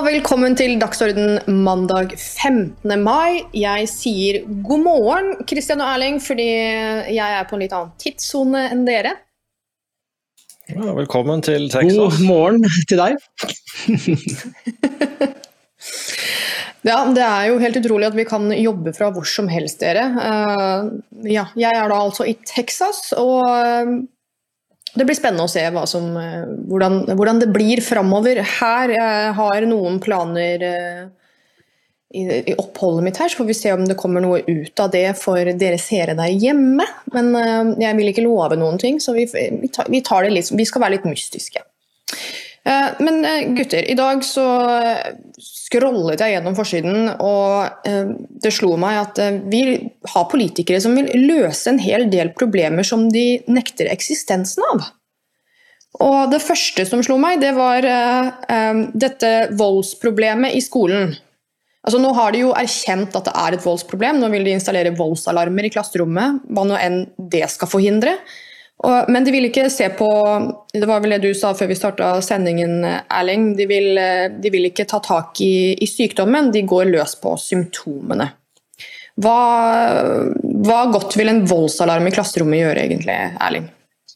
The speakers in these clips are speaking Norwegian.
velkommen til Dagsorden mandag 15. mai. Jeg sier god morgen, Kristian og Erling, fordi jeg på en litt annen tidszone enn dere. Ja, velkommen til Texas. God morgen til deg. Ja, det jo helt utrolig at vi kan jobbe fra hvor som helst, dere. Ja, jeg da altså i Texas, og det blir spennende å se hvordan det blir fremover her. Jeg har noen planer i oppholdet mitt her, så får vi se om det kommer noe ut av det for dere seere der hjemme. Men jeg vil ikke love noen ting, så vi tar det litt, vi skal være litt mystiske. Men gutter, i dag så scrollet jeg gjennom forsiden, og det slo meg at vi har politikere som vil løse en hel del problemer som de nekter eksistensen av. Og det første som slo meg, det var dette voldsproblemet i skolen. Altså nå har de jo erkjent at det et voldsproblem, nå vil de installere voldsalarmer i klasserommet, hva nå enn det skal forhindre. Men de vil ikke se på, det var vel det du sa før vi startet sendingen, Erling, de vil ikke ta tak i sykdommen, de går løs på symptomene. Hva godt vil en voldsalarm i klasserommet gjøre egentlig, Erling?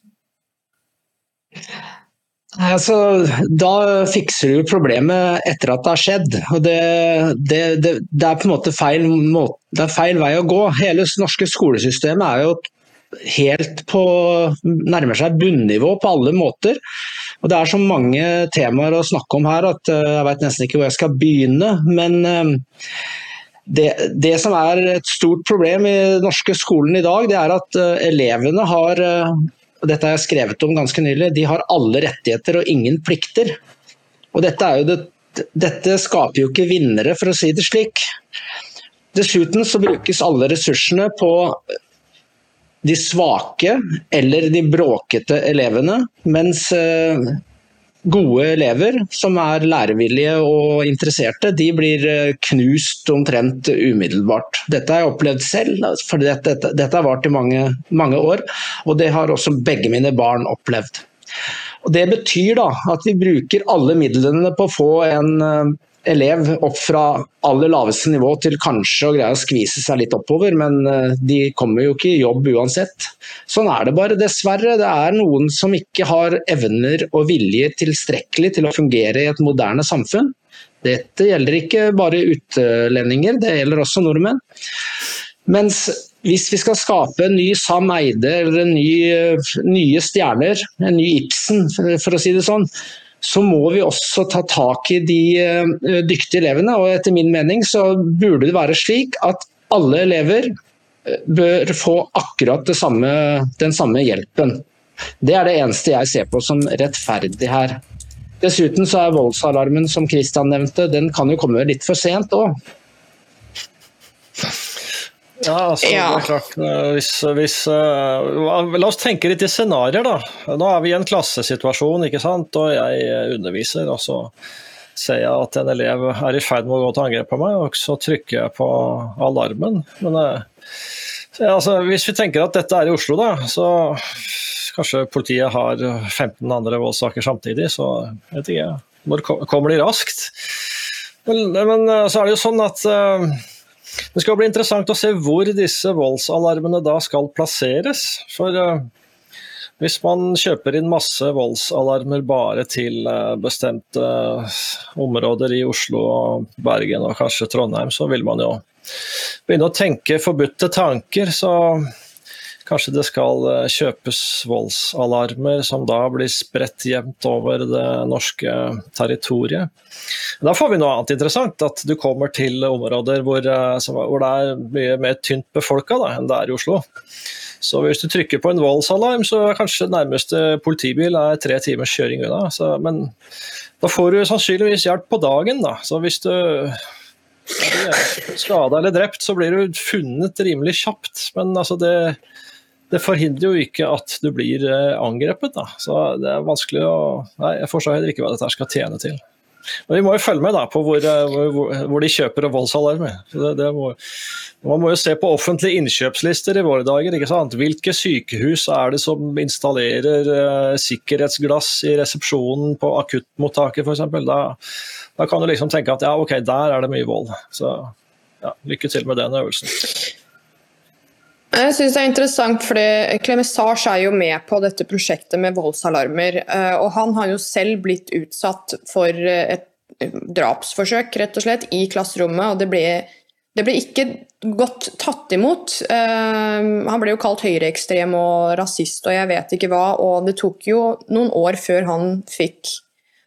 Altså, da fikser du problemet etter at det har skjedd, og det på en måte feil vei å gå. Hele det norske skolesystemet jo helt nærmer seg bunnivå på alle måter, og det så mange temaer å snakke om her at jeg vet nesten ikke hvor jeg skal begynne, men det som et stort problem i den norske skolen i dag, det at elevene har, og dette har jeg skrevet om ganske nylig, de har alle rettigheter og ingen plikter. Og dette skaper jo ikke vinnere, for å si det slik. Dessuten så brukes alle ressursene på de svake eller de bråkete elevene, mens gode elever som lærevillige og interesserte, de blir knust omtrent umiddelbart. Dette har jeg opplevd selv, for dette har vart i mange år, og det har også begge mine barn opplevd. Og det betyr da at vi bruker alle midlene på å få en elev opp fra aller laveste nivå til kanskje å greie å skvise seg litt oppover, men de kommer jo ikke i jobb uansett. Sånn det bare, dessverre. Det noen som ikke har evner og vilje tilstrekkelig til å fungere i et moderne samfunn. Dette gjelder ikke bare utlendinger, det gjelder også nordmenn. Mens hvis vi skal skape en ny Sam Eide eller nye stjerner, en ny Ibsen, for å si det sånn, så må vi også ta tak i de dyktige elevene, og etter min mening så burde det være slik at alle elever bør få akkurat den samme hjelpen. Det det eneste jeg ser på som rettferdig her. Dessuten så voldsalarmen, som Kristian nevnte, den kan jo komme litt for sent også. Ja, altså, det klart, la oss tenke litt i scenarier da. Nå vi i en klassesituasjon, ikke sant? Og jeg underviser, og så ser jeg at en elev i ferd med å gå til angrep på meg, og så trykker jeg på alarmen. Men altså, hvis vi tenker at dette i Oslo da, så kanskje politiet har 15 andre voldssaker samtidig, så vet ikke jeg, når kommer de raskt? Men så det jo sånn at det skal bli interessant å se hvor disse voldsalarmene da skal plasseres, for hvis man kjøper inn masse voldsalarmer bare til bestemte områder i Oslo, Bergen og kanskje Trondheim, så vil man jo begynne å tenke forbudte tanker, så kanskje det skal kjøpes voldsalarmer som da blir spredt jevnt over det norske territoriet. Da får vi noe annet interessant, at du kommer til områder hvor det mye mer tynt befolket da, enn det i Oslo. Så hvis du trykker på en voldsalarm, så kanskje nærmeste politibil 3 timers kjøring unna. Men da får du sannsynligvis hjelp på dagen da. Så hvis du skadet eller drept, så blir du funnet rimelig kjapt. Men altså det forhindrer jo ikke at du blir angrepet da. Så det vanskelig å... Nei, jeg forstår heller ikke hva dette skal tjene til. Men vi må jo følge med da, på hvor de kjøper voldsalarmer. Man må jo se på offentlige innkjøpslister i våre dager, ikke sant? Hvilke sykehus det som installerer sikkerhetsglass i resepsjonen på akuttmottaket for eksempel? Da kan du liksom tenke at ja, ok, der det mye vold. Så ja, lykke til med den øvelsen. Jeg synes det interessant, fordi Clemens Saers jo med på dette prosjektet med voldsalarmer, og han har jo selv blitt utsatt for et drapsforsøk, rett og slett, i klasserommet, og det ble ikke godt tatt imot. Han ble jo kalt høyreekstrem og rasist, og jeg vet ikke hva, og det tok jo noen år før han fikk,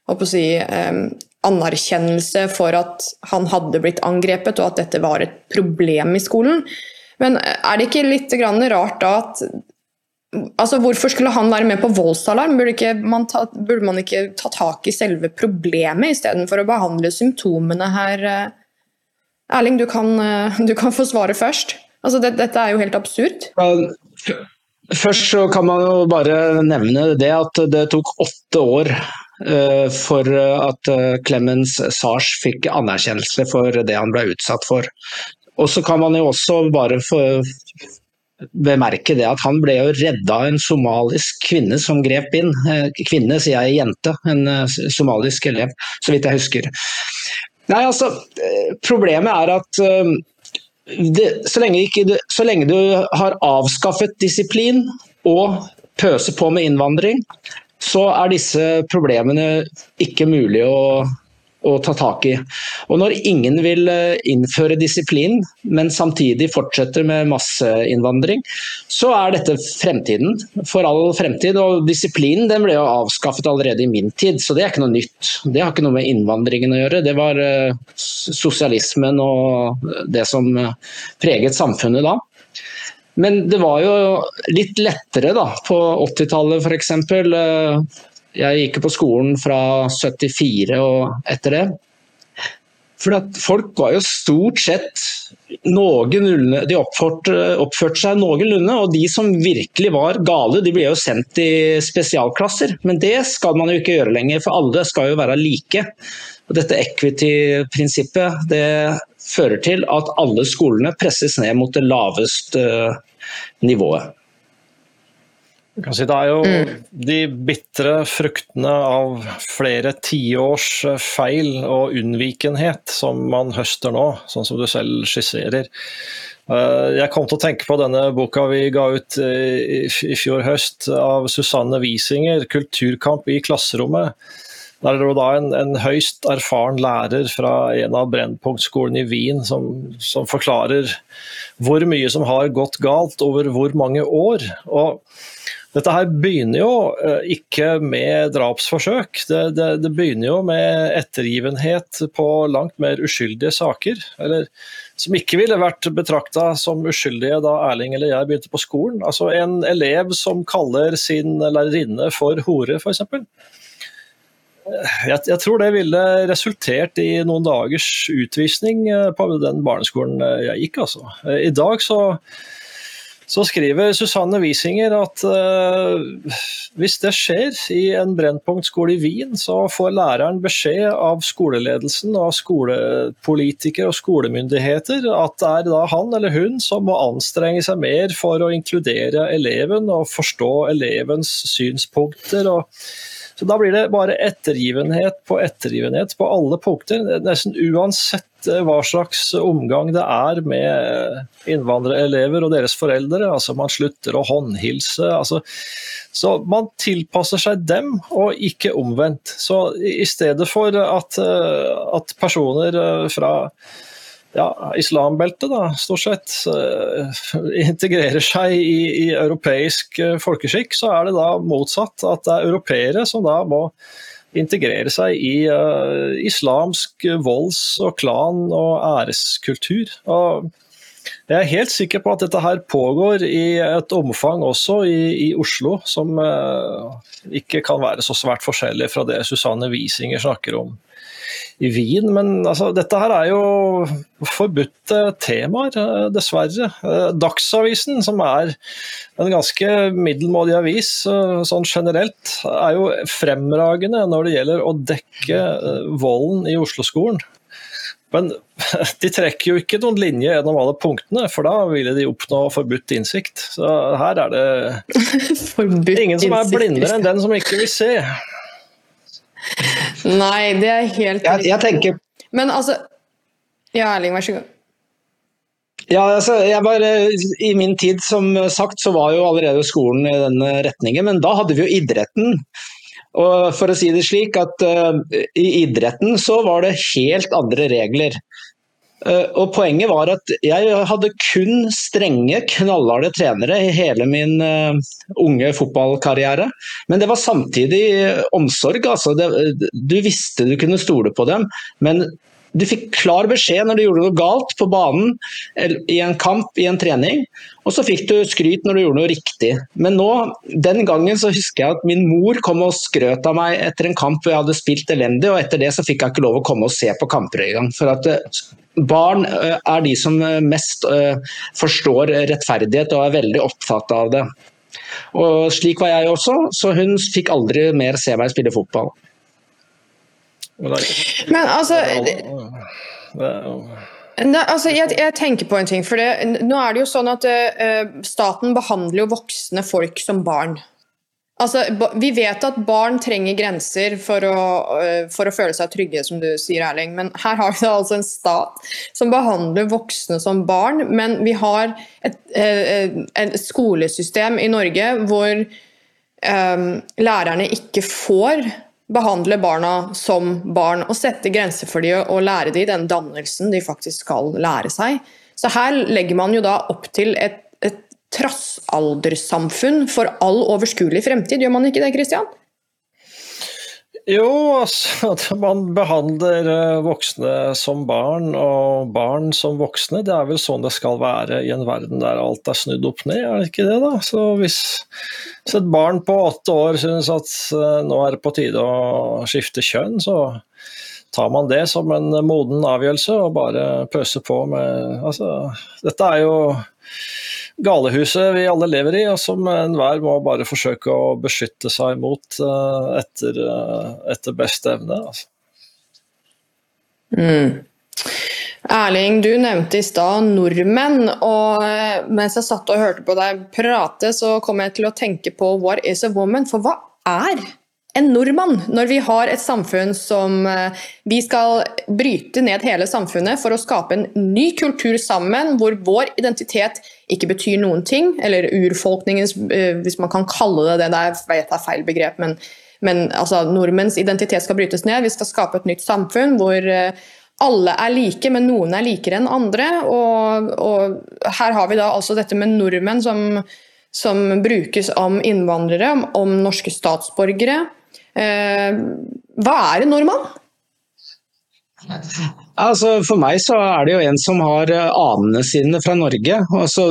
anerkjennelse for at han hadde blitt angrepet, og at dette var et problem i skolen. Men det ikke litt rart da at hvorfor skulle han være med på voldsalarm? Burde man ikke ta tak i selve problemet i stedet for å behandle symptomene her? Erling, du kan få svare først. Dette jo helt absurd. Først så kan man jo bare nevne det at det tok 8 år for at Clemens Saers fikk anerkjennelse for det han ble utsatt for. Og så kan man jo også bare bemerke det at han ble jo reddet av en somalisk kvinne som grep inn. Kvinne, sier jeg, jente. En somalisk elev, så vidt jeg husker. Nei, problemet at så lenge du har avskaffet disiplin og pøser på med innvandring, så disse problemene ikke mulig å ta tak i. Og når ingen vil innføre disiplin, men samtidig fortsetter med masseinnvandring, så dette fremtiden, for all fremtid. Og disiplinen den ble jo avskaffet allerede i min tid, så det ikke noe nytt. Det har ikke noe med innvandringen å gjøre. Det var sosialismen og det som preget samfunnet da. Men det var jo litt lettere da, på 80-tallet for eksempel. Jeg gikk på skolen fra 74 og etter det. For at folk var jo stort sett noenlunde, de oppførte seg noenlunde, og de som virkelig var gale, de ble jo sendt i spesialklasser. Men det skal man jo ikke gjøre lenger, for alle skal jo være like. Og dette equity-prinsippet, det fører til at alle skolene presses ned mot det laveste nivået. Jeg kan si det jo de bittre fruktene av flere 10 års feil og unnvikenhet som man høster nå, sånn som du selv skisserer. Jeg kom til å tenke på denne boka vi ga ut i fjor høst av Susanne Wiesinger, Kulturkamp i klasserommet. Der det da en høyst erfaren lærer fra en av Brennpunktskolen i Wien som forklarer hvor mye som har gått galt over hvor mange år. Og dette her begynner jo ikke med drapsforsøk, det begynner jo med ettergivenhet på langt mer uskyldige saker, eller som ikke ville vært betraktet som uskyldige da Erling eller jeg begynte på skolen. Altså en elev som kaller sin lærerinne for hore, for eksempel. Jeg tror det ville resultert i noen dagers utvisning på den barneskolen jeg gikk. Altså. I dag så skriver Susanne Wiesinger at hvis det skjer i en Brennpunktskole i Wien, så får læreren beskjed av skoleledelsen og skolepolitikere og skolemyndigheter at det da han eller hun som må anstrenge seg mer for å inkludere eleven og forstå elevens synspunkter. Så da blir det bare ettergivenhet på alle punkter, nesten uansett hva slags omgang det med innvandrerelever og deres foreldre. Altså man slutter å håndhilse, så man tilpasser seg dem og ikke omvendt. Så i stedet for at personer fra islambeltet da, stort sett integrerer seg i europeisk folkeskikk, så det da motsatt at det europeere som da må integrere seg i islamsk volds- og klan- og æreskultur. Og jeg helt sikker på at dette her pågår i et omfang også i Oslo, som ikke kan være så svært forskjellig fra det Susanne Wiesinger snakker om i Wien, men altså, dette her jo forbudte temaer, dessverre. Dagsavisen, som en ganske middelmådig avis, sånn generelt, jo fremragende når det gjelder å dekke volden i Oslo-skolen. Men de trekker jo ikke noen linje gjennom alle punktene, for da ville de oppnå forbudt innsikt. Så her det ingen som blindere enn den som ikke vil se. Nei, det helt jeg tenker... Men altså... Ja, Erling, vær så god. Ja, altså, i min tid, som sagt, så var jo allerede skolen i denne retningen, men da hadde vi jo idretten. Og for å si det slik at i idretten så var det helt andre regler. Og poenget var at jeg hadde kun strenge, knallharde trenere i hele min unge fotballkarriere. Men det var samtidig omsorg. Altså du visste du kunne stole på dem, men du fikk klar beskjed når du gjorde noe galt på banen, i en kamp, i en trening, og så fikk du skryt når du gjorde noe riktig. Men nå, den gangen så husker jeg at min mor kom og skrøt av meg etter en kamp hvor jeg hadde spilt elendig, og etter det så fikk jeg ikke lov å komme og se på kamper i gang. For at barn de som mest forstår rettferdighet og veldig opptatt av det. Og slik var jeg også, så hun fikk aldri mer se meg spille fotball. Men altså, jeg tenker på en ting, for nå det jo sånn at staten behandler jo voksne folk som barn. Altså, vi vet at barn trenger grenser for å føle seg trygge, som du sier, Erling, men her har vi da altså en stat som behandler voksne som barn, men vi har et skolesystem i Norge hvor lærerne ikke får behandle barna som barn og sette grenser for dem og lære dem den dannelsen de faktisk skal lære seg. Så her legger man jo da opp til et trassaldersamfunn for all overskuelig fremtid. Gjør man ikke det, Kristian? Jo, altså, at man behandler voksne som barn og barn som voksne, det vel sånn det skal være i en verden der alt snudd opp ned, det ikke det da? Så hvis et barn på 8 år synes at nå det på tide å skifte kjønn, så tar man det som en moden avgjørelse og bare pøser på med, altså, dette jo galehuset vi alle lever i, og som enhver må bare forsøke å beskytte seg mot etter beste evne. Altså. Erling, du nevnte i stad nordmenn, og mens jeg satt og hørte på deg prate, så kom jeg til å tenke på what is a woman, for hva en nordmann, når vi har et samfunn som vi skal bryte ned hele samfunnet for å skape en ny kultur sammen, hvor vår identitet ikke betyr noen ting, eller urfolkningens, hvis man kan kalle det det, jeg vet det feil begrep, men altså, nordmenns identitet skal brytes ned, vi skal skape et nytt samfunn hvor alle like, men noen likere enn andre, og her har vi da altså dette med nordmenn som brukes om innvandrere, om norske statsborgere. Hva en nordmann? Altså, for meg så det jo en som har anene sine fra Norge. Altså,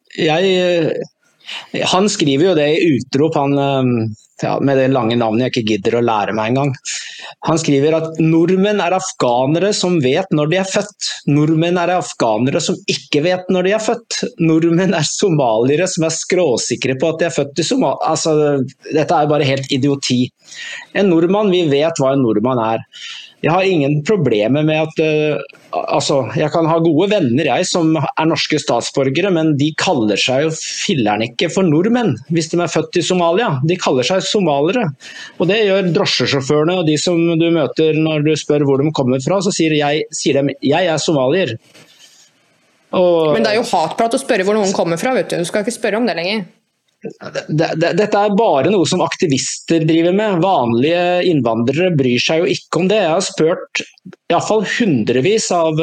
han skriver jo det i utrop, med det lange navnet jeg ikke gidder å lære meg engang. Han skriver at nordmenn afghanere som vet når de født. Nordmenn afghanere som ikke vet når de født. Nordmenn somaliere som skråsikre på at de født i Somalia. Altså, dette jo bare helt idioti. En nordmann, vi vet hva en nordmann Jeg har ingen problemer med at altså, jeg kan ha gode venner som norske statsborgere, men de kaller seg jo filleren ikke for nordmenn hvis de født i Somalia. De kaller seg somalere. Og det gjør drosjesjåførene og de som du møter når du spør hvor de kommer fra, så sier de jeg somalier. Men det jo hatprat å spørre hvor noen kommer fra, vet du. Du skal ikke spørre om det lenger. Dette bare noe som aktivister driver med. Vanlige innvandrere bryr seg jo ikke om det. Jeg har spurt i hvert fall hundrevis av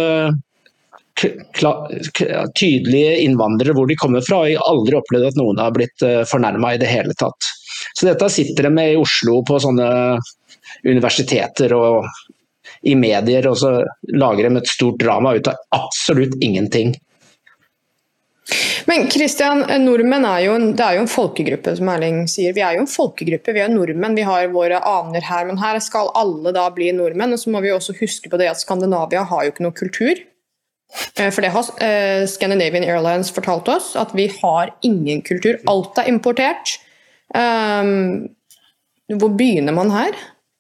tydelige innvandrere hvor de kommer fra, og jeg har aldri opplevd at noen har blitt fornærmet i det hele tatt. Så dette sitter de med i Oslo på sånne universiteter og i medier, og så lager de et stort drama ut av absolutt ingenting. Men Kristian, nordmenn det er jo en folkegruppe, som Erling sier. Vi er jo en folkegruppe, vi er nordmenn, vi har våre aner her, men her skal alle da bli nordmenn, og så må vi også huske på det at Skandinavia har jo ikke noe kultur. For det har Scandinavian Airlines fortalt oss, at vi har ingen kultur. Alt er importert. Hvor begynner man her?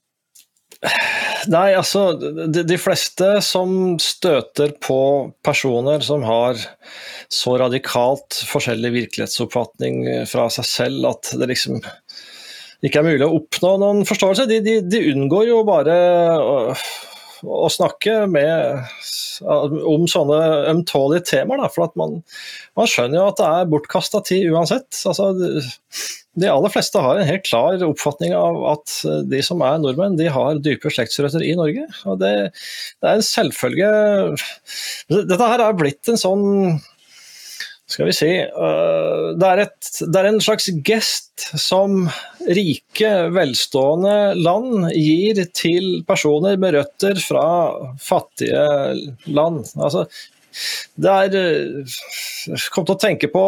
Nei, altså, de fleste som støter på personer som har så radikalt forskjellig virkelighetsoppfatning fra seg selv at det liksom ikke er mulig å oppnå noen forståelse, de unngår jo bare å snakke om sånne ømtålige temaer, da, for at man skjønner jo at det er bortkastet tid uansett. Altså, de aller fleste har en helt klar oppfatning av at de som er nordmenn, de har dype slektsrøtter i Norge, og det er en selvfølge. Dette her er blitt en sånn, skal vi si, det er en slags gest som rike, velstående land gir til personer med røtter fra fattige land. Altså, kom til å tenke på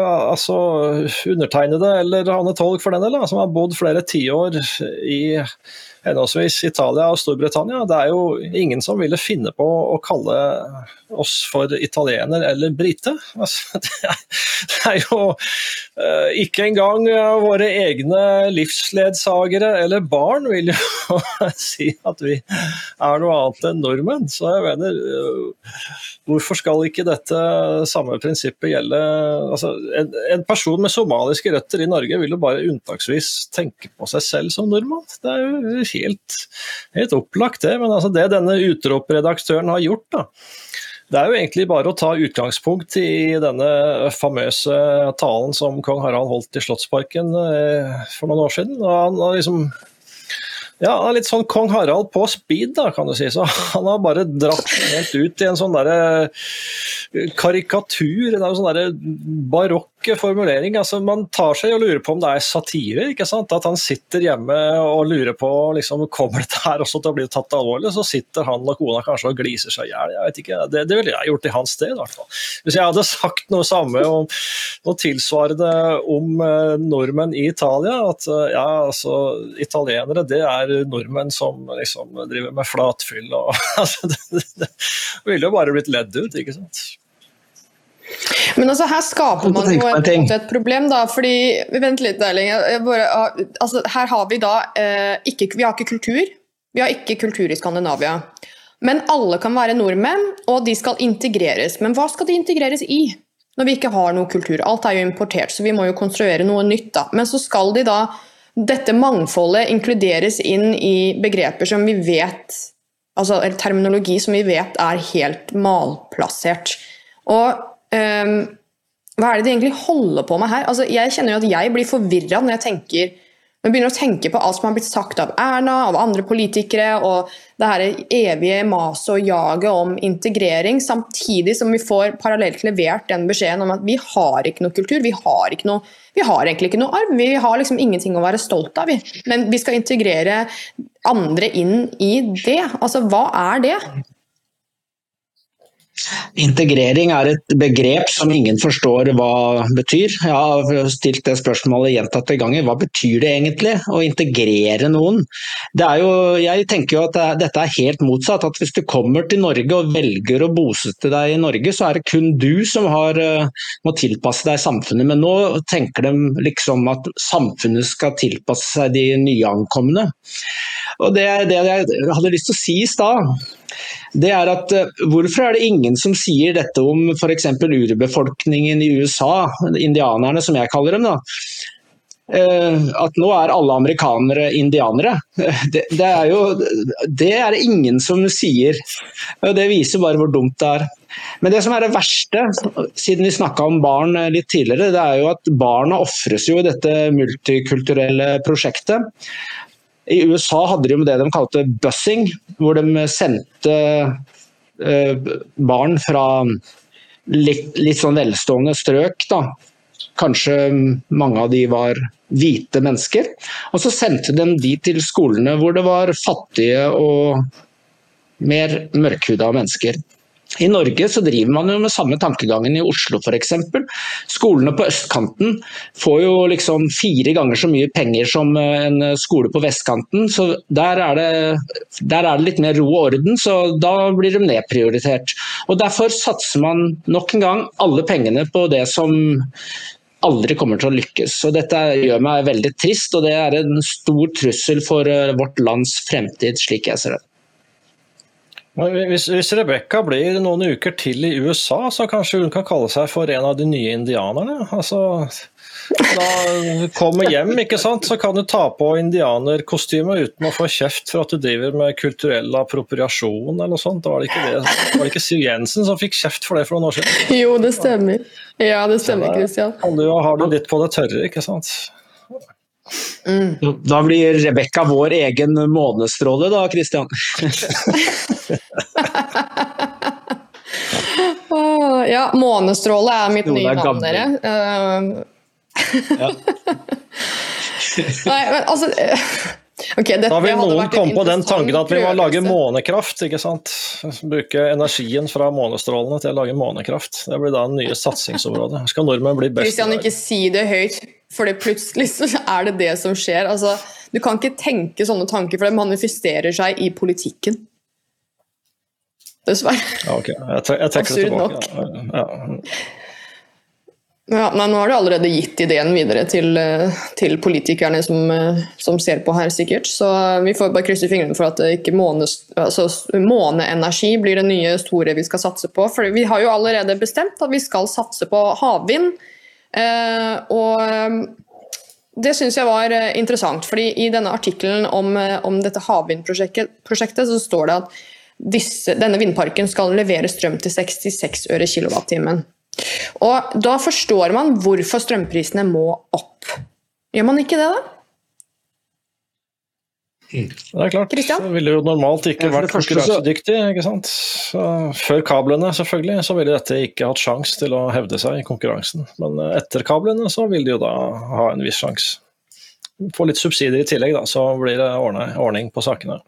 undertegnede eller Anne Tolk for den del, som har bodd flere tiår i henholdsvis Italia og Storbritannia. Det er jo ingen som ville finne på å kalle oss for italiener eller brite. Altså, det er jo ikke engang våre egne livsledsagere eller barn vil jo si at vi er noe annet enn nordmenn. Så jeg mener, hvorfor skal ikke dette samme prinsippet gjelde? Altså, en person med somaliske røtter i Norge vil jo bare unntaksvis tenke på seg selv som nordmann. Det er jo helt opplagt det, men altså det denne utropredaktøren har gjort da, det er jo egentlig bare å ta utgangspunkt i denne famøse talen som kong Harald holdt i Slottsparken for noen år siden, og han har liksom litt sånn kong Harald på speed da, kan du si, så han har bare dratt helt ut i en sånn der karikatur, en sånn der barokk formulering. Altså, man tar seg og lurer på om det er satire, ikke sant? At han sitter hjemme og lurer på, liksom, kommer dette her også til å bli tatt alvorlig, så sitter han og kona kanskje og gliser seg ihjel. Jeg vet ikke, det ville jeg gjort i hans sted i hvert fall. Hvis jeg hadde sagt noe samme om noe tilsvarende om nordmenn i Italia, at italienere, det er nordmenn som liksom driver med flatfyll, og altså, det ville jo bare blitt ledd ut, ikke sant? Men altså her skaper man jo et problem da, fordi, vent litt Erling, altså her har vi da, vi har ikke kultur, vi har ikke kultur i Skandinavia, men alle kan være nordmenn, og de skal integreres, men hva skal de integreres i? Når vi ikke har noe kultur, alt er jo importert, så vi må jo konstruere noe nytt da, men så skal de da, dette mangfoldet inkluderes inn i begreper som vi vet, altså terminologi som vi vet er helt malplassert, og hva er det de egentlig holder på med her? Altså, jeg kjenner jo at jeg blir forvirret når jeg begynner å tenke på alt som har blitt sagt av Erna, av andre politikere, og det her evige mas og jaget om integrering, samtidig som vi får parallelt levert den beskjeden om at vi har ikke noe kultur, vi har egentlig ikke noe arv, vi har liksom ingenting å være stolt av, men vi skal integrere andre inn i det. Altså, hva er det? Integrering er et begrep som ingen forstår hva betyr. Jeg har stilt det spørsmålet gjentatte ganger. Hva betyr det egentlig å integrere noen? Jeg tenker jo at dette er helt motsatt. At hvis du kommer til Norge og velger å bosette deg i Norge, så er det kun du som må tilpasse deg samfunnet. Men nå tenker de liksom at samfunnet skal tilpasse seg de nyankomne. Og det jeg hadde lyst til å si i stad, det er at hvorfor er det ingen som sier dette om for eksempel urbefolkningen i USA, indianerne som jeg kaller dem da, at nå er alle amerikanere indianere. Det er det ingen som sier, og det viser bare hvor dumt det er. Men det som er det verste, siden vi snakket om barn litt tidligere, det er jo at barna offres jo i dette multikulturelle prosjektet. I USA hadde de jo det de kalte busing, hvor de sendte barn fra litt sånn velstående strøk, da. Kanskje mange av de var hvite mennesker, og så sendte de de til skolene hvor det var fattige og mer mørkhuda mennesker. I Norge så driver man jo med samme tankegangen i Oslo for eksempel. Skolene på østkanten får jo liksom 4 ganger så mye penger som en skole på vestkanten, så der er det litt mer ro og orden, så da blir de nedprioritert. Og derfor satser man nok en gang alle pengene på det som aldri kommer til å lykkes. Så dette gjør meg veldig trist, og det er en stor trussel for vårt lands fremtid, slik jeg ser det. Hvis Rebecca blir noen uker til i USA, så kanskje hun kan kalle seg for en av de nye indianerne. Altså, da hun kommer hjem, ikke sant, så kan du ta på indianerkostyme uten å få kjeft for at du driver med kulturell appropriasjon eller noe sånt. Var det ikke Siv Jensen som fikk kjeft for det for noen år siden? Jo, det stemmer. Ja, det stemmer, Christian. Du har det litt på det tørre, ikke sant? Da blir Rebecca vår egen månestråle da, Christian. Ja, månestråle er mitt nye navn, dere. Nei, men altså okay, da vil noen komme på den tanken at vi må lage månekraft, ikke sant? Bruke energien fra månestrålene til å lage månekraft. Det blir da en nye satsingsområde. Skal nordmenn bli best? Christian, ikke si det høyt, for det plutselig så er det som skjer. Altså, du kan ikke tenke sånne tanker, for det manifesterer seg i politikken. Dessverre. Ja, ok. Jeg trekker det tilbake. Ja. Ja, men nå har du allerede gitt ideen videre til politikerne som ser på her sikkert, så vi får bare krysse fingrene for at ikke måneenergi blir det nye store vi skal satse på, for vi har jo allerede bestemt at vi skal satse på havvind, og det synes jeg var interessant, fordi i denne artikkelen om dette havvindprosjektet så står det at denne vindparken skal levere strøm til 66 øre kilowattimen. Og da forstår man hvorfor strømprisene må opp. Gjør man ikke det da? Det er klart, Christian? det ville jo normalt ikke vært konkurransedyktig, ikke sant? Så før kablene selvfølgelig, så ville dette ikke hatt sjans til å hevde seg i konkurransen. Men etter kablene så vil de jo da ha en viss sjans. Få litt subsidier i tillegg da, så blir det ordning på sakene.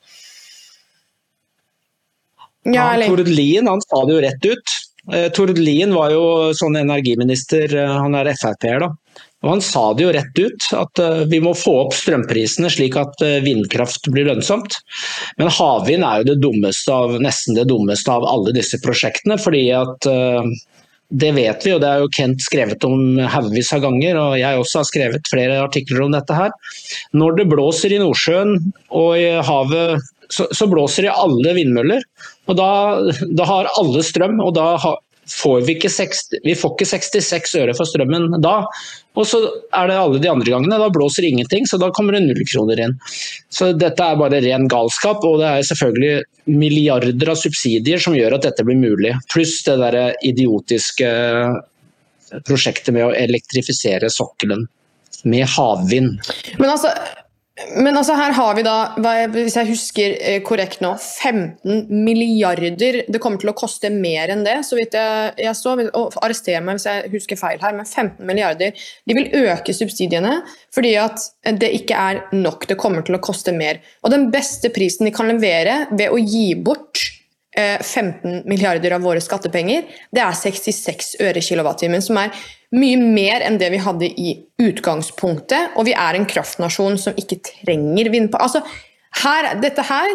Ja, Tord Lien, han sa det jo rett ut. Tord Lien var jo sånn energiminister, han er FrP-er da. Og han sa det jo rett ut, at vi må få opp strømprisene slik at vindkraft blir lønnsomt. Men havvind er jo nesten det dummeste av alle disse prosjektene, fordi at det vet vi, og det er jo Kent skrevet om haugvis av ganger, og jeg også har skrevet flere artikler om dette her. Når det blåser i Nordsjøen og i havet, så blåser det i alle vindmøller, og da har alle strøm, og da får vi ikke 66 øre for strømmen da, og så er det alle de andre gangene, da blåser ingenting, så da kommer det 0 kroner inn. Så dette er bare ren galskap, og det er selvfølgelig milliarder av subsidier som gjør at dette blir mulig, pluss det der idiotiske prosjektet med å elektrifisere sokkelen med havvind. Men altså her har vi da, hvis jeg husker korrekt nå, 15 milliarder, det kommer til å koste mer enn det, så vidt jeg så, og arrester meg hvis jeg husker feil her, men 15 milliarder, de vil øke subsidiene, fordi at det ikke er nok, det kommer til å koste mer. Og den beste prisen de kan levere ved å gi bort 15 milliarder av våre skattepenger, det er 66 øre kilowattimen, som er mye mer enn det vi hadde i utgangspunktet, og vi er en kraftnasjon som ikke trenger vindpark. Altså, dette her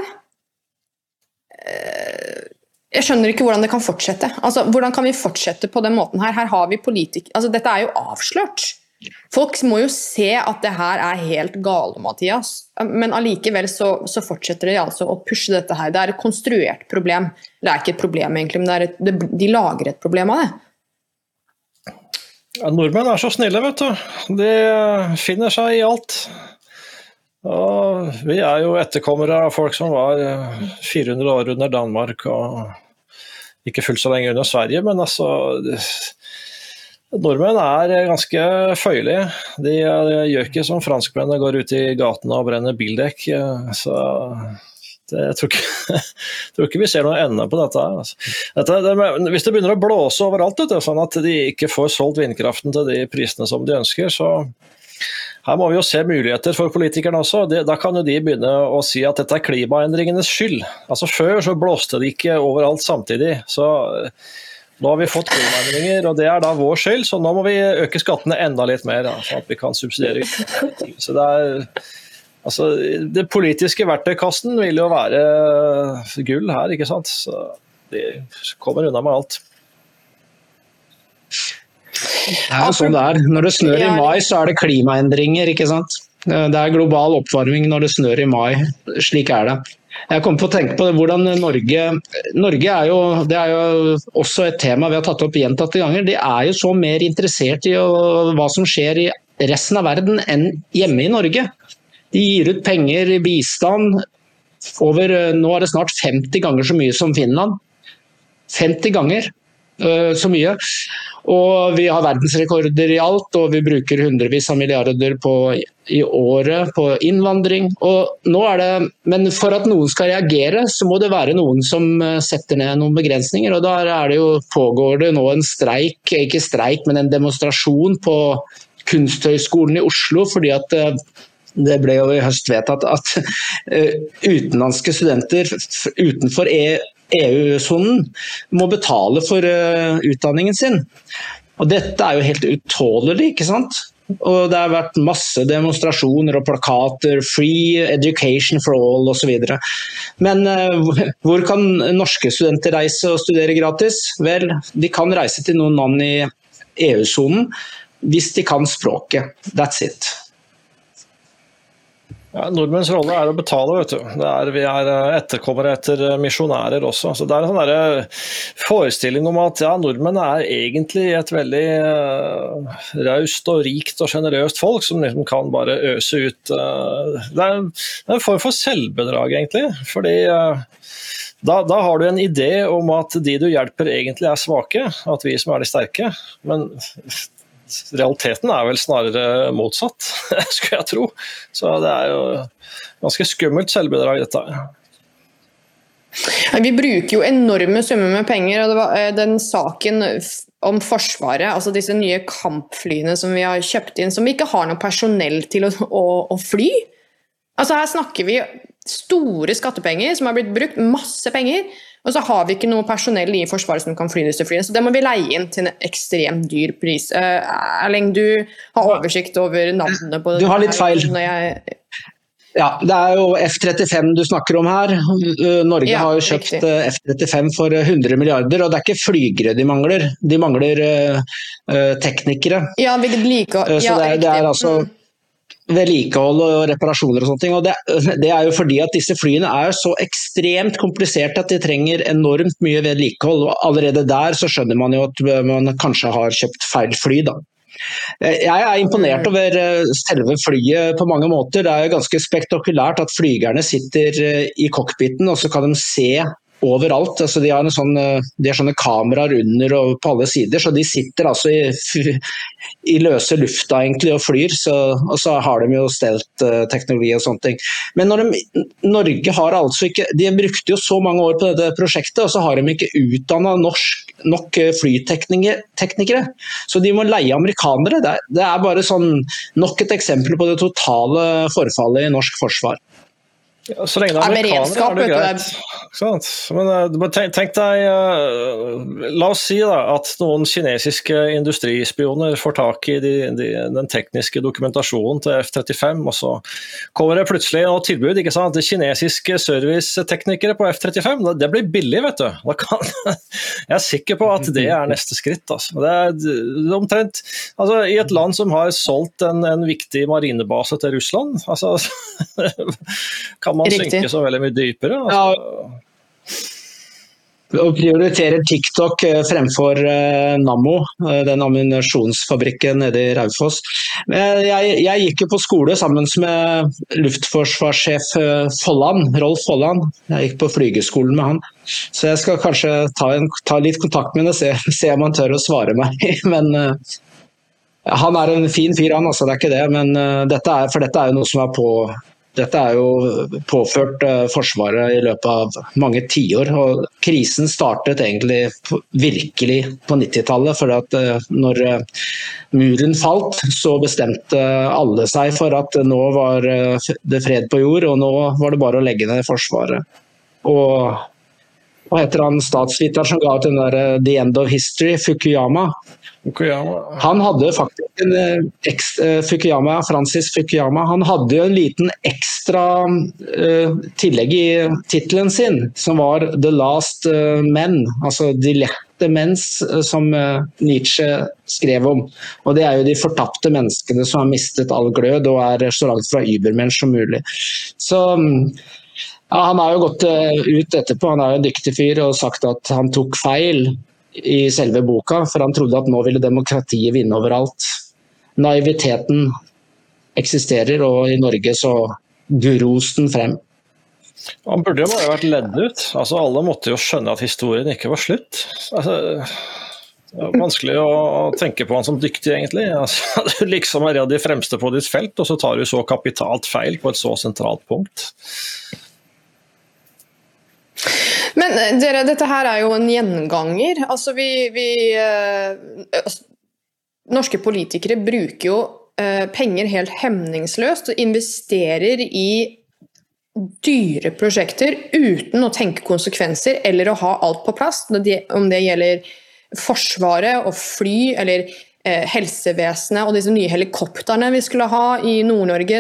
jeg skjønner ikke hvordan det kan fortsette. Altså, hvordan kan vi fortsette på den måten her? Her har vi altså dette er jo avslørt. Folk må jo se at det her er helt gale, Mathias. Men allikevel så fortsetter de altså å pushe dette her. Det er et konstruert problem. Det er ikke et problem egentlig, men de lager et problem av det. Ja, nordmenn er så snille, vet du. De finner seg i alt. Og vi er jo etterkommere av folk som var 400 år under Danmark, og ikke fullt så lenge under Sverige, men altså... Nordmenn er ganske føyelige. De gjør ikke som franskmennene går ut i gatene og brenner bildekk, så jeg tror ikke vi ser noen ende på dette her. Altså. Hvis det begynner å blåse overalt, sånn at de ikke får solgt vindkraften til de prisene som de ønsker, så her må vi jo se muligheter for politikerne også. Da kan jo de begynne å si at dette klimaendringenes skyld. Altså før så blåste det ikke overalt samtidig, så nå har vi fått klimaendringer, og det da vår skyld, så nå må vi øke skattene enda litt mer, så at vi kan subsidiere. Så altså, det politiske verktøykassen vil jo være gull her, ikke sant? Så de kommer unna med alt. Det jo sånn det Når det snør i mai, så det klimaendringer, ikke sant? Det global oppvarming når det snør i mai, slik det. Jeg kom på å tenke på det, hvordan Norge det jo også et tema vi har tatt opp gjentatte ganger. De jo så mer interessert i hva som skjer i resten av verden enn hjemme i Norge. De gir ut penger i bistand nå det snart 50 ganger så mye som Finland. 50 ganger så mye. Og vi har verdensrekorder i alt, og vi bruker hundrevis av milliarder i året på innvandring. Og nå men for at noen skal reagere, så må det være noen som setter ned noen begrensninger. Og da pågår det nå en streik, ikke streik, men en demonstrasjon på Kunsthøgskolen i Oslo, fordi at det ble jo i høst vedtatt at utenlandske studenter utenfor EU-sonen må betale for utdanningen sin. Og dette jo helt utålelig, ikke sant? Og det har vært masse demonstrasjoner og plakater, free education for all og så videre. Men hvor kan norske studenter reise og studere gratis? Vel, de kan reise til noen land i EU-sonen hvis de kan språket. That's it. Ja, nordmenns rolle å betale, vet du. Vi etterkommere etter misjonærer også. Så det en sånn forestilling om at nordmenn egentlig et veldig raust og rikt og generøst folk som liksom kan bare øse ut. Det en form for selvbedrag egentlig, fordi da har du en idé om at de du hjelper egentlig svake, at vi som de sterke, men realiteten vel snarere motsatt, skulle jeg tro. Så det jo ganske skummelt selvbedrag dette. Vi bruker jo enorme summer med penger, og det var den saken om forsvaret, altså disse nye kampflyene som vi har kjøpt inn, som vi ikke har noe personell til å fly. Altså her snakker vi store skattepenger som har blitt brukt, masse penger, og så har vi ikke noe personell i forsvaret som kan fly disse flyene, så det må vi leie inn til en ekstremt dyr pris. Erling, du har oversikt over navnene på det. Du har litt feil. Ja, det jo F-35 du snakker om her. Norge har jo kjøpt riktig. F-35 for 100 milliarder, og det ikke flygere de mangler. De mangler teknikere. Ja, vedlikehold. Så det altså vedlikehold og reparasjoner og sånne ting, og det jo fordi at disse flyene så ekstremt kompliserte at de trenger enormt mye vedlikehold, og allerede der så skjønner man jo at man kanskje har kjøpt feil fly da. Jeg imponert over selve flyet på mange måter. Det jo ganske spektakulært at flygerne sitter i cockpiten, og så kan de se overalt. Altså de har sånne kameraer under og på alle sider, så de sitter altså i løse lufta egentlig og flyr, og så har de jo stealth-teknologi og sånne ting. Men Norge har altså ikke, de brukte jo så mange år på dette prosjektet, og så har de ikke utdannet nok flyteknikere, så de må leie amerikanere. Det bare nok et eksempel på det totale forfallet i norsk forsvar. Ja, så lenge det amerikanere det greit. Men tenk deg, la oss si da, at noen kinesiske industrispioner får tak i den tekniske dokumentasjonen til F-35, og så kommer det plutselig noe tilbud, ikke sant? De kinesiske serviceteknikere på F-35, det blir billig, vet du. Jeg sikker på at det neste skritt. Altså. Det omtrent, altså, i et land som har solgt en viktig marinebase til Russland, altså, kan man synke så veldig mye dypere. Altså. Og prioriterer TikTok fremfor Nammo, den ammunisjonsfabrikken nede i Raufoss. Jeg gikk jo på skole sammen med luftforsvarssjef Rolf Folland. Jeg gikk på flygeskolen med han. Så jeg skal kanskje ta litt kontakt med henne og se om han tør å svare meg. Men han en fin fyr, han, altså, det ikke det. Men dette jo noe som på Dette jo påført forsvaret I løpet av mange tiår, og krisen startet egentlig virkelig på 90-tallet, for at når muren falt, så bestemte alle seg for at nå var det fred på jord, og nå var det bare å legge ned forsvaret. Og hva heter han statsviter som ga ut den der The End of History, Fukuyama? Han hadde faktisk Francis Fukuyama, han hadde jo en liten ekstra tillegg I titelen sin, som var The Last Men, altså de lette mens som Nietzsche skrev om. Og det jo de fortapte menneskene som har mistet all glød og så langt fra Übermensch som mulig. Så ja, han har jo gått ut etterpå, han jo en dyktig fyr og sagt at han tok feil I selve boka, for han trodde at nå ville demokratiet vinne overalt. Naiviteten eksisterer, og I Norge så gros den frem. Han burde jo bare vært ledd ut. Altså, alle måtte jo skjønne at historien ikke var slutt. Altså, det vanskelig å tenke på han som dyktig, egentlig. Altså, du liksom en av de fremste på ditt felt, og så tar du så kapitalt feil på et så sentralt punkt. Men dette her jo en gjenganger. Altså norske politikere bruker jo penger helt hemningsløst og investerer I dyre prosjekter uten å tenke konsekvenser eller å ha alt på plass, om det gjelder forsvaret og fly eller helsevesenet og disse nye helikopterne vi skulle ha I Nord-Norge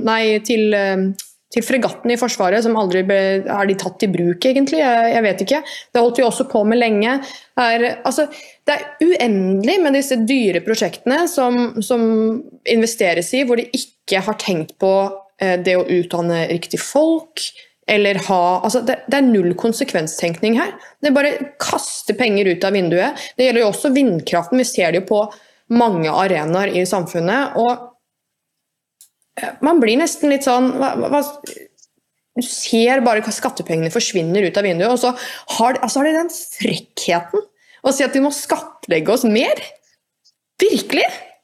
til fregatten I forsvaret, som aldri de tatt I bruk egentlig, jeg vet ikke. Det holdt vi også på med lenge. Det uendelig med disse dyre prosjektene som investeres I, hvor de ikke har tenkt på det å utdanne riktig folk, eller det null konsekvenstenkning her. Det bare kaster penger ut av vinduet. Det gjelder jo også vindkraften, vi ser det jo på mange arenaer I samfunnet, og man blir nesten litt sånn, du ser bare hva skattepengene forsvinner ut av vinduet, og så har de den frekkheten å si at de må skattlegge oss mer. Virkelig?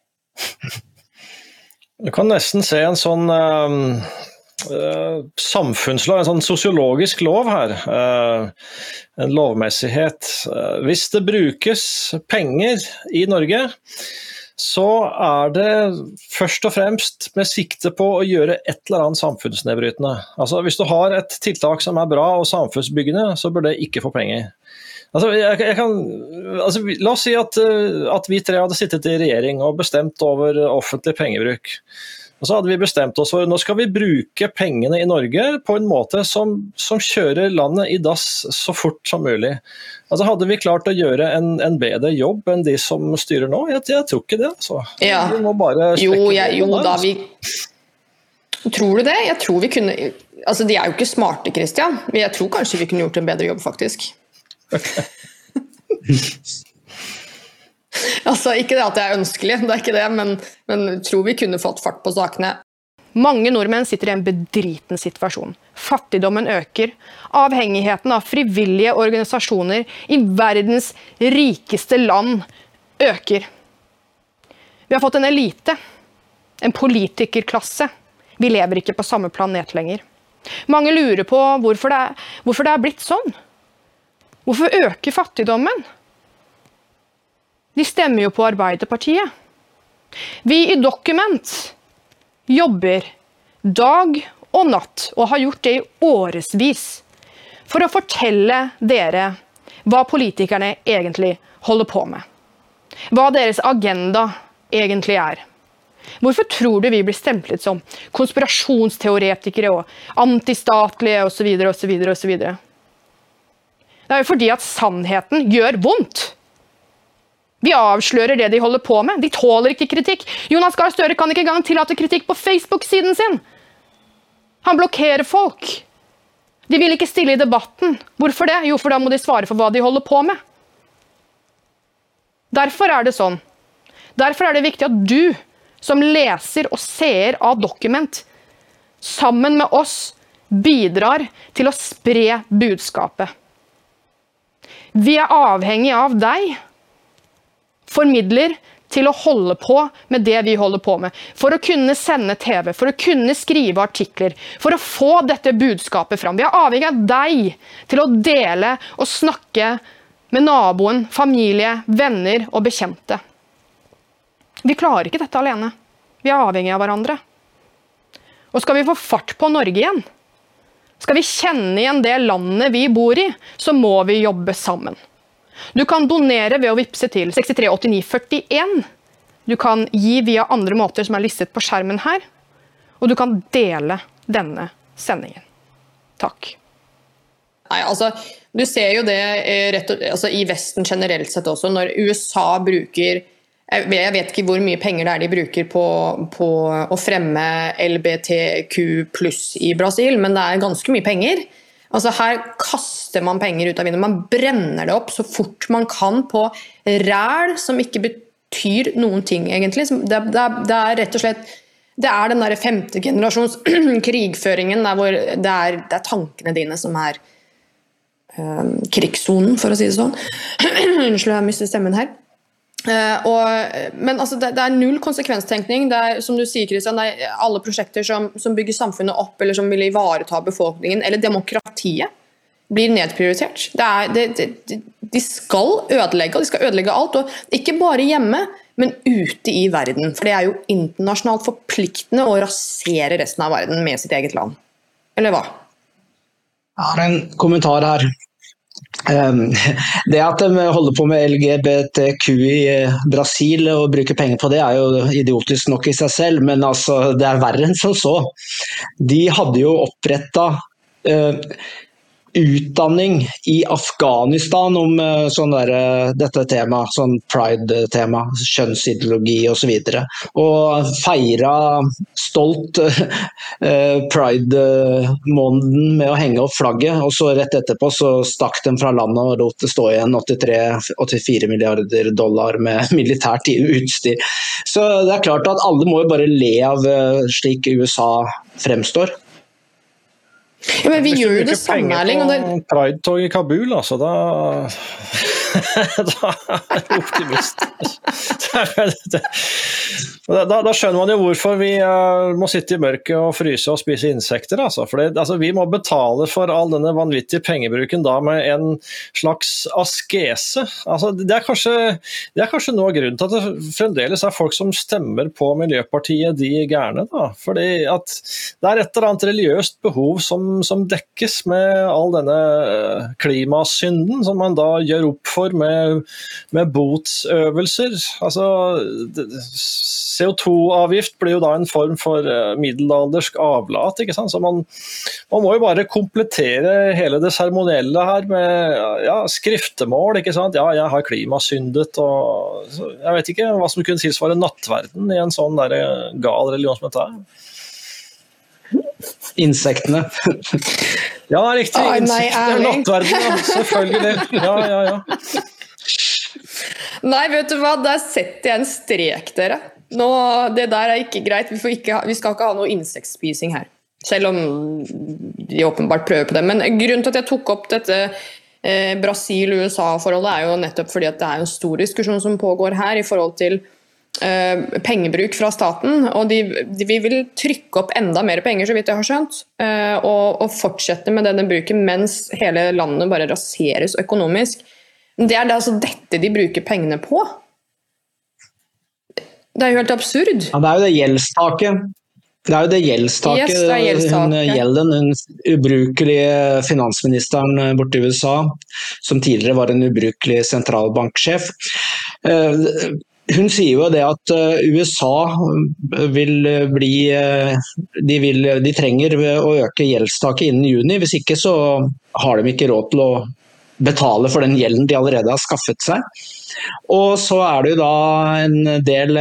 Du kan nesten se en sånn samfunnslov, en sånn sosiologisk lov her, en lovmessighet. Hvis det brukes penger I Norge, så det først og fremst med sikte på å gjøre et eller annet samfunnsnedbrytende. Altså, hvis du har et tiltak som bra og samfunnsbyggende, så bør det ikke få penger. Altså, la oss si at vi tre hadde sittet I regjering og bestemt over offentlig pengebruk. Og så hadde vi bestemt oss for, nå skal vi bruke pengene I Norge på en måte som kjører landet I dass så fort som mulig. Altså hadde vi klart å gjøre en bedre jobb enn de som styrer nå? Jeg tror ikke det. Altså. Ja. Vi må bare Tror du det? Jeg tror vi kunne, altså de jo ikke smarte, Christian. Jeg tror kanskje vi kunne gjort en bedre jobb, faktisk. Altså, ikke det at det ønskelig, det ikke det, men tror vi kunne fått fart på sakene. Mange nordmenn sitter I en bedriten situasjon. Fattigdommen øker. Avhengigheten av frivillige organisasjoner I verdens rikeste land øker. Vi har fått en elite, en politikerklasse. Vi lever ikke på samme planet lenger. Mange lurer på hvorfor det blitt sånn. Hvorfor øker fattigdommen? De stemmer jo på Arbeiderpartiet. Vi I Dokument jobber dag og natt, og har gjort det I årevis, for å fortelle dere hva politikerne egentlig holder på med. Hva deres agenda egentlig Hvorfor tror du vi blir stemplet som konspirasjonsteoretikere og antistatlige, og så videre, og så videre, og så videre? Det jo fordi at sannheten gjør vondt. Vi avslører det de holder på med. De tåler ikke kritikk. Jonas Gahr Støre kan ikke engang tillate kritikk på Facebook-siden sin. Han blokkerer folk. De vil ikke stille I debatten. Hvorfor det? Jo, for da må de svare for hva de holder på med. Derfor det sånn. Derfor det viktig at du, som leser og seer av Dokument, sammen med oss bidrar til å spre budskapet. Vi avhengig av deg, formidler til å holde på med det vi holder på med, for å kunne sende TV, for å kunne skrive artikler, for å få dette budskapet fram. Vi er avhengig av deg til å dele og snakke med naboen, familie, venner og bekjente. Vi klarer ikke dette alene. Vi er avhengig av hverandre. Og skal vi få fart på Norge igjen, skal vi kjenne igjen det landet vi bor i, så må vi jobbe sammen. Du kan donere ved å vippse til 638941. Du kan gi via andre måter som er listet på skjermen her. Og du kan dele denne sendingen. Takk. Nei, altså, du ser jo det i Vesten generelt sett også, når USA bruker, jeg vet ikke hvor mye penger det er de bruker på å fremme LGBTQ+ i Brasil, men det er ganske mye penger. Altså her kaster man penger ut av vinduet, man brenner det opp så fort man kan på ræl som ikke betyr noen ting egentlig. Det er rett og slett, det er den der 5. generasjons krigføringen der hvor det er tankene dine som er krigssonen, for å si det sånn. Unnskyld, jeg mistet stemmen her. Men altså, det er null konsekvenstenkning. Det er, som du sier, Kristian, det er alle prosjekter som bygger samfunnet opp, eller som vil ivareta befolkningen, eller demokratiet, blir nedprioritert. De skal ødelegge alt, og ikke bare hjemme, men ute i verden. For det er jo internasjonalt forpliktende å rasere resten av verden med sitt eget land. Eller hva? Jeg har en kommentar her. Det at de holder på med LGBTQ i Brasil og bruker penger på det er jo idiotisk nok i seg selv, men altså, det er verre enn som så. De hadde jo opprettet utdanning i Afghanistan om dette temaet, sånn pride-tema, kjønnsideologi og så videre. Og feiret stolt pride-måneden med å henge opp flagget, og så rett etterpå så stakk de fra landet og lot det stå igjen 83-84 milliarder dollar med militært utstyr. Så det er klart at alle må jo bare le av slik USA fremstår. Ja, men vi gjør jo det samme, Erling. Pride-tog i Kabul, altså, da er jeg optimist. Da skjønner man jo hvorfor vi må sitte i mørket og fryse og spise insekter, altså. For vi må betale for all denne vanvittige pengebruken da med en slags askese. Altså, det er kanskje noe av grunnen til at det fremdeles er folk som stemmer på Miljøpartiet de gærne, da. Fordi at det er et eller annet religiøst behov som dekkes med all denne klimasynden som man da gjør opp for med botsøvelser. Altså, CO2-avgift blir jo da en form for middelaldersk avlat, ikke sant? Så man må jo bare komplettere hele det seremonielle her med skriftemål, ikke sant? Ja, jeg har klimasyndet, og jeg vet ikke hva som kunne tilsvare nattverden i en sånn der gal religion som dette er. Insektene. Ja, riktig. Nattverden, selvfølgelig. Ja. Nei, vet du hva? Der setter jeg en strek, dere. Nå, det der er ikke greit. Vi skal ikke ha noe insektspising her. Selv om de åpenbart prøver på det. Men grunnen til at jeg tok opp dette Brasil-USA-forholdet er jo nettopp fordi at det er en stor diskusjon som pågår her i forhold til pengebruk fra staten, og de vil trykke opp enda mer penger, så vidt jeg har skjønt, og fortsette med denne bruken mens hele landet bare raseres økonomisk. Det er altså dette de bruker pengene på. Det er jo helt absurd. Ja, det er jo det gjeldstaket. Yes, det er gjeldstaket. Den ubrukelige finansministeren borte i USA, som tidligere var en ubrukelig sentralbanksjef. Hun sier jo det at USA de trenger å øke gjeldstaket innen juni, hvis ikke så har de ikke råd til å betale for den gjelden de allerede har skaffet seg. Og så er det jo da en del,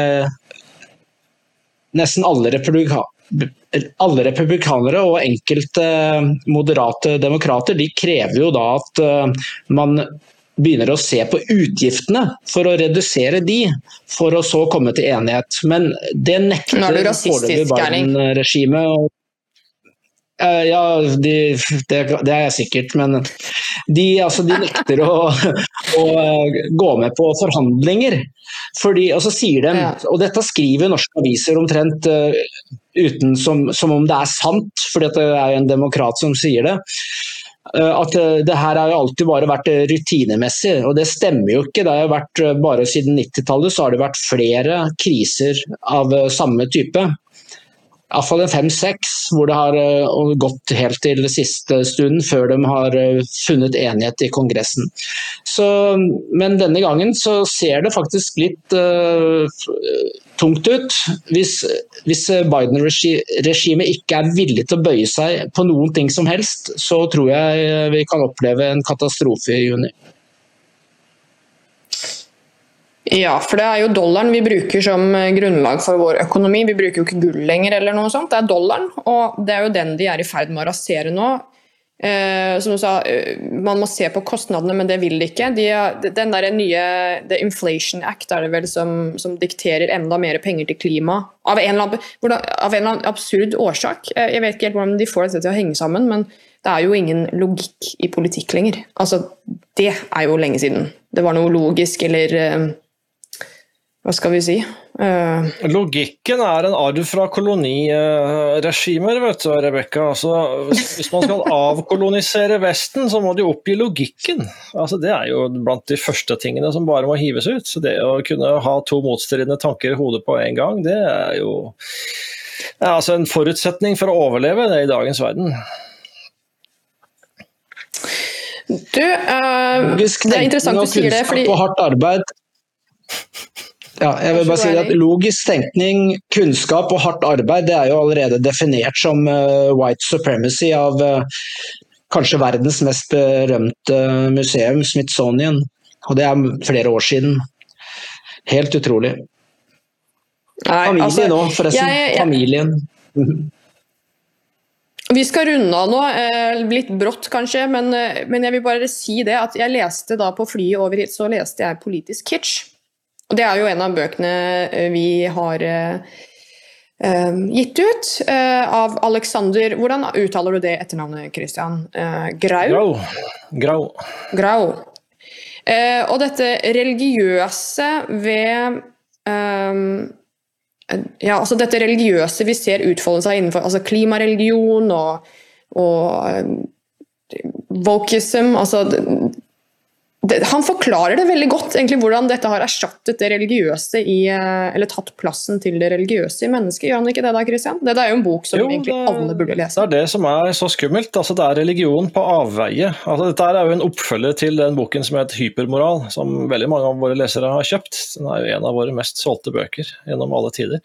nesten alle republikanere og enkelte moderate demokrater, de krever jo da at man begynner å se på utgiftene for å redusere de, for å så komme til enighet. Men det nekter foreløpig Biden-regimet. Ja, det er jeg sikkert, men de nekter å gå med på forhandlinger. Fordi, og så sier de, og dette skriver norske aviser omtrent uten som om det er sant, fordi det er en demokrat som sier det, at det her har jo alltid bare vært rutinemessig, og det stemmer jo ikke. Det har jo vært, bare siden 90-tallet så har det vært flere kriser av samme type. I hvert fall 5-6, hvor det har gått helt til siste stund før de har funnet enighet i Kongressen. Men denne gangen så ser det faktisk litt tungt ut. Hvis Biden-regimet ikke er villig til å bøye seg på noen ting som helst, så tror jeg vi kan oppleve en katastrofe i juni. Ja, for det er jo dollaren vi bruker som grunnlag for vår økonomi. Vi bruker jo ikke gull lenger eller noe sånt, det er dollaren, og det er jo den de er i ferd med å rasere nå. Som du sa, man må se på kostnadene, men det vil de ikke. Den der nye The Inflation Act er det vel som dikterer enda mer penger til klima, av en eller annen absurd årsak. Jeg vet ikke helt hvordan de får dette til å henge sammen, men det er jo ingen logikk i politikk lenger. Altså, det er jo lenge siden. Det var noe logisk, eller hva skal vi si? Logikken er en arv fra koloniregimer, vet du, Rebecca. Altså, hvis man skal avkolonisere Vesten, så må de oppgi logikken. Altså, det er jo blant de første tingene som bare må hives ut. Så det å kunne ha to motstridende tanker i hodet på en gang, det er jo altså en forutsetning for å overleve det i dagens verden. Du, det er interessant du sier det, fordi på hardt arbeid. Ja, jeg vil bare si at logisk tenkning, kunnskap og hardt arbeid, det er jo allerede definert som white supremacy av kanskje verdens mest berømte museum, Smithsonian. Og det er flere år siden. Helt utrolig. Familie nå, forresten. Familien. Vi skal runde av nå, litt brått kanskje, men jeg vil bare si det at jeg leste da på flyet over hit, så leste jeg Politisk kitsch. Og det er jo en av bøkene vi har gitt ut av Alexander. Hvordan uttaler du det etternavnet, Christian? Grau? Grau. Og dette religiøse ved altså dette religiøse vi ser utfolde seg innenfor altså klimareligion og wokeism, altså han forklarer det veldig godt, egentlig, hvordan dette har erstattet det religiøse eller tatt plassen til det religiøse i mennesket. Gjør han ikke det da, Christian? Det er jo en bok som egentlig alle burde lese. Det er det som er så skummelt. Altså, det er religion på avveie. Altså, dette er jo en oppfølger til den boken som heter Hypermoral, som veldig mange av våre lesere har kjøpt. Den er jo en av våre mest solgte bøker gjennom alle tider.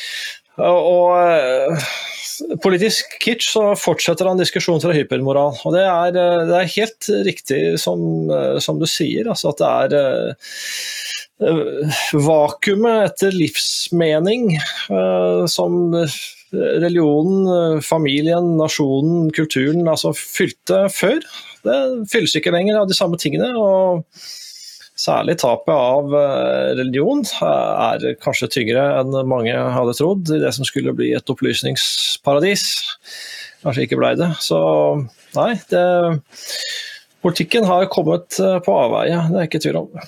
Og Politisk kitsch så fortsetter han diskusjonen fra hypermoral, og det er helt riktig som du sier, altså at det er vakuumet etter livsmening som religionen, familien, nasjonen, kulturen altså fylte før. Det fylles ikke lenger av de samme tingene, og særlig tapet av religion er kanskje tyngre enn mange hadde trodd i det som skulle bli et opplysningsparadis. Kanskje ikke ble det. Så nei, politikken har kommet på avveie, det er ikke tvil om.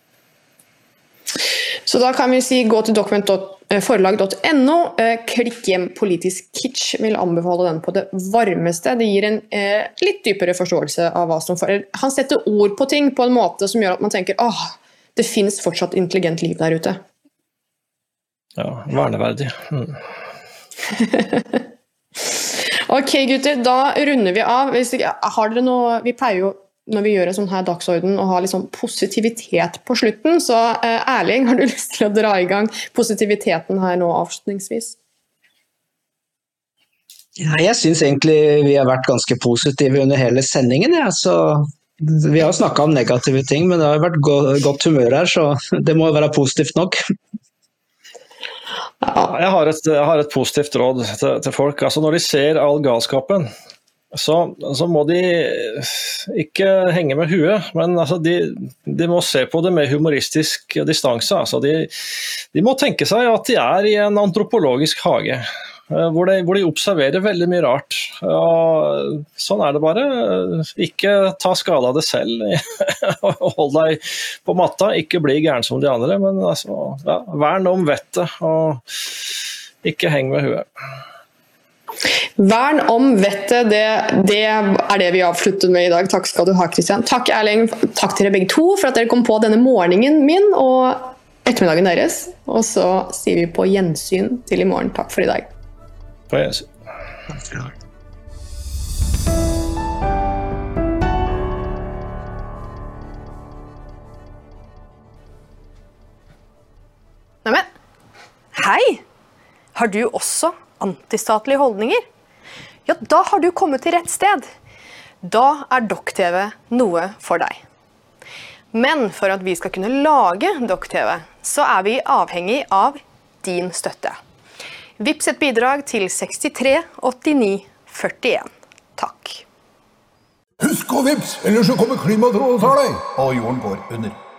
Så da kan vi si gå til dokumentforlag.no, klikk hjem Politisk kitsch, vil anbefale den på det varmeste. Det gir en litt dypere forståelse av hva som foregår. Han setter ord på ting på en måte som gjør at man tenker, det finnes fortsatt intelligent liv der ute. Ja, verneverdig. Ok gutter, da runder vi av. Har dere noe, vi pleier jo når vi gjør en sånn her dagsorden og har liksom positivitet på slutten, så Erling, har du lyst til å dra i gang positiviteten her nå avslutningsvis? Ja, jeg synes egentlig vi har vært ganske positive under hele sendingen, ja. Så vi har snakket om negative ting, men det har vært godt humør her, så det må være positivt nok. Ja, jeg har et positivt råd til folk. Altså når de ser all galskapen, så må de ikke henge med huet, men altså de må se på det med humoristisk distanse. Altså de må tenke seg at de er i en antropologisk hage. hvor de observerer veldig mye rart. Og sånn det bare. Ikke ta skade av det selv. Hold deg på matta, ikke bli gæren som de andre, men altså, ja, vern om vettet, og ikke heng med huet. Vern om vettet, det det vi avsluttet med i dag. Takk skal du ha, Kristian. Takk Erling, takk til dere begge to for at dere kom på denne morgenen min og ettermiddagen deres. Og så sier vi på gjensyn til i morgen. Takk for i dag. På gjensyn. Takk for i dag. Neimen, hei! Har du også antistatlige holdninger? Ja, da har du kommet til rett sted. Da Dokk-TV noe for deg. Men for at vi skal kunne lage Dokk-TV, så vi avhengig av din støtte. Vips et bidrag til 63 89 41. Takk. Husk å vips, ellers så kommer klimatrådet og tar deg, og jorden går under.